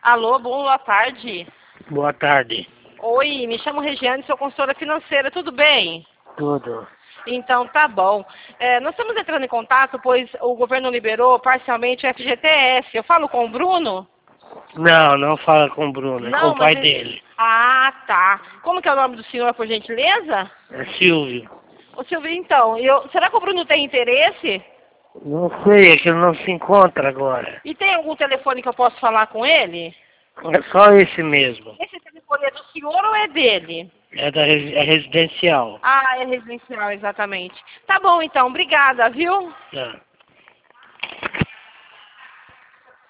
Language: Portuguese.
Alô, boa tarde. Boa tarde. Oi, me chamo Regiane, sou consultora financeira, tudo bem? Tudo. Então, tá bom. Nós estamos entrando em contato, pois o governo liberou parcialmente o FGTS. Eu falo com o Bruno? Não, não fala com o Bruno, é com Não, o mas pai ele... dele. Ah, tá. Como que é o nome do senhor, por gentileza? É Silvio. Ô, Silvio, então, será que o Bruno tem interesse? Não sei, é que ele não se encontra agora. E tem algum telefone que eu posso falar com ele? É só esse mesmo. Esse telefone é do senhor ou é dele? É residencial. Ah, é residencial, exatamente. Tá bom, então. Obrigada, viu? Tá.